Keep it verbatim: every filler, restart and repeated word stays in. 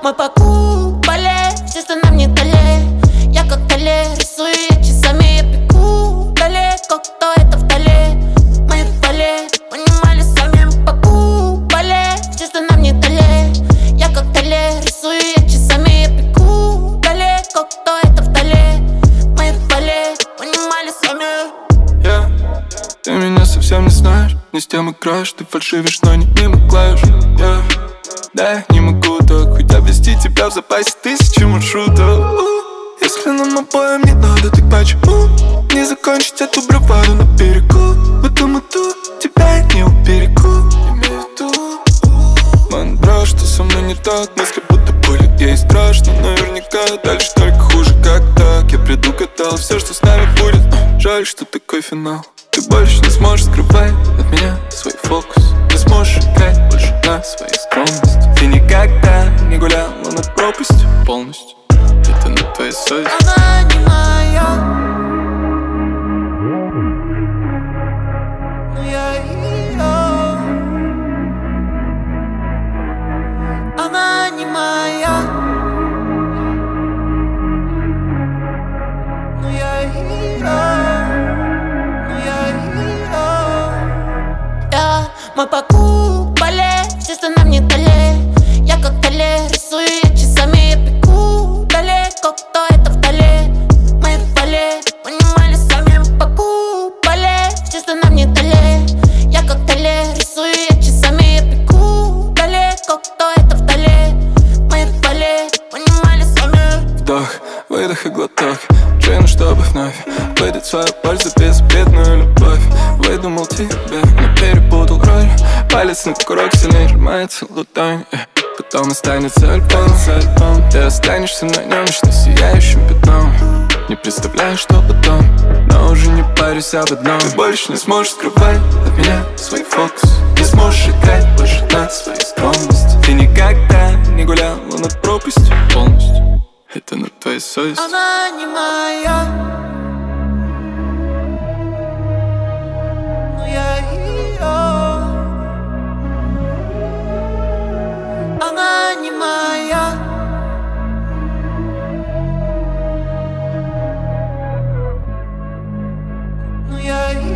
мы покупали все, что нам не дали. Я как Дали, рисую я часами, я бегу далеко, кто это вдали. Мы вдали, понимали сами, мы покупали все, что нам не дали. Я как Дали, рисую я часами, я бегу далеко, кто это вдали. Мы вдали, понимали сами. Yeah. Ты меня совсем не знаешь, не с тем играешь. Ты фальшивишь, но не мимо клавиш. Yeah. Да, я не могу так, хоть обвести тебя в запасе тысячи маршрутов. Если нам обоим не надо, так почему не закончить эту браваду на берегу? Потому тут тебя я не уберегу. Имею в виду, ман, брат, что со мной не так. Мысли будто болит, ей страшно, наверняка. Дальше только хуже, как так. Я предугадал все, что с нами будет. Жаль, что такой финал. Ты больше не сможешь скрывать от меня свой фокус. Не сможешь играть больше на своей скромности. Ты никогда не гуляла над пропастью полностью. Это на твоей совести. Она не моя, но я ее. Она не моя, но я ее. Мы покупали все, что нам не дали. Я как Дали, рисую я часами, я бегу далеко, кто это вдали. Мы вдали, понимали сами, мы покупали все, что нам не дали. Я как Дали, рисую я часами, я бегу далеко, кто это вдали. Мы вдали, понимали сами. Вдох, выдох и глоток, джин, чтобы вновь выдать свою пользу, безобидную любовь. Выдумал тебя, но перепутал роль. Палец на курок сильнее сжимается ладонь. Потом останется альбом. Ты останешься на нем вечно сияющим пятном. Не представляю, что потом, но уже не парюсь об одном. Ты больше не сможешь скрывать от меня свой фокус. Не сможешь играть больше на своей скромности. Ты никогда не гуляла над пропастью полностью. Это на твоей совести. Она не моя, но я ее. Она не моя, но я ее.